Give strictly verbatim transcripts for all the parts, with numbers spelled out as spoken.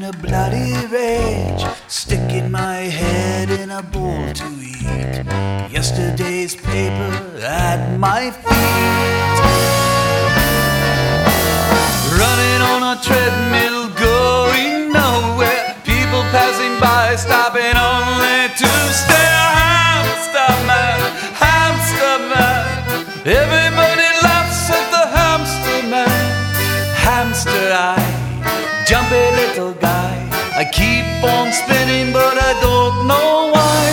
in a bloody rage, sticking my head in a bowl to eat yesterday's paper at my feet. Running on a treadmill, going nowhere, people passing by, stopping only to stare. Hamster man, hamster man, everybody laughs at the hamster man. Hamster eye, jumpy little guy, I keep on spinning but I don't know why.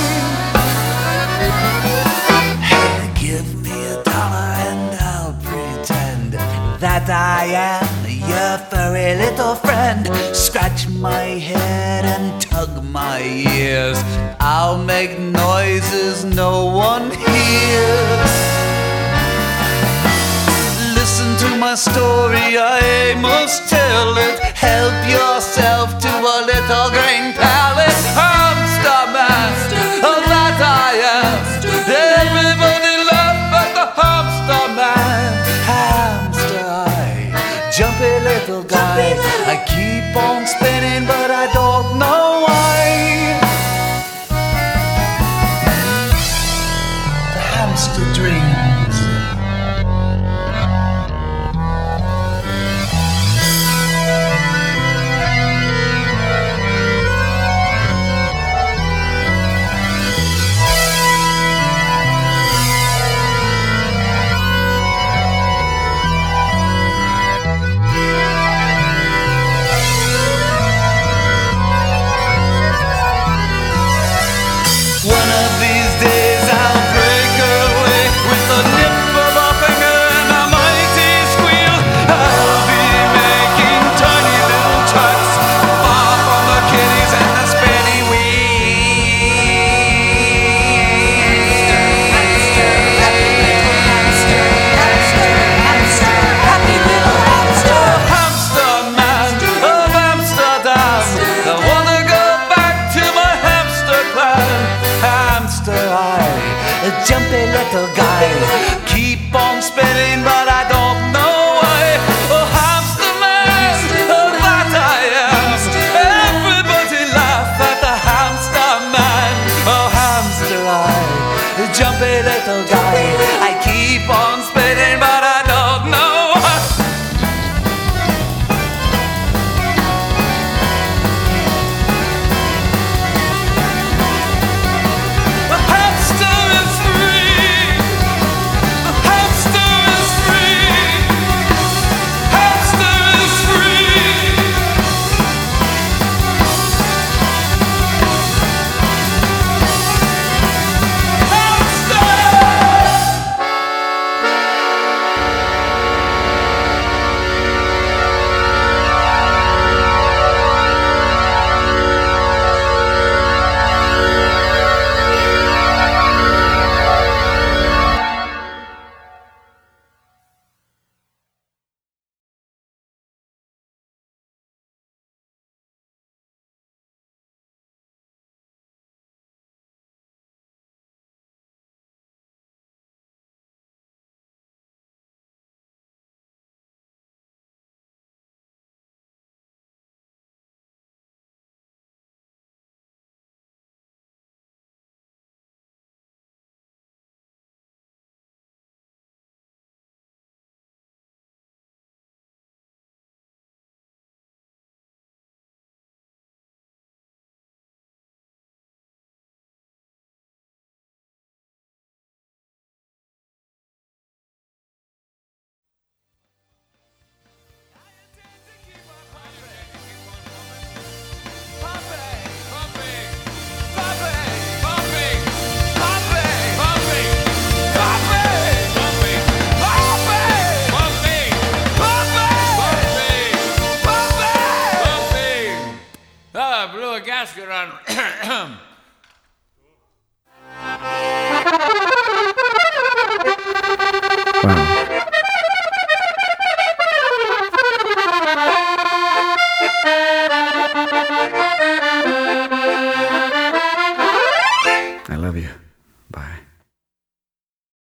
Hey, give me a dollar and I'll pretend that I am your furry little friend. Scratch my head and tug my ears, I'll make noises no one hears. Listen to my story, I must tell it. Help yourself to a little green pallet. Hamster man, oh that I am. Everybody laugh at the hamster man. Hamster eye, jumpy little guy, I keep on spinning but I don't know why. The hamster dreams. One of these days I'll break away with the nip of a finger and a mighty squeal. I'll be making tiny little tracks far from the kiddies and the spinny wheels. Hamster, happy little hamster, hamster, hamster, happy little hamster. Hamster man of Amsterdam, I wanna go back to my hamster clan. Hamster eye, a jumpy little guy, keep on spinning but I don't know why. Oh hamster man, oh that I am. Everybody laugh at the hamster man. Oh hamster eye, a jumpy little guy, I keep on spinning but I don't know why. Blew a gasket on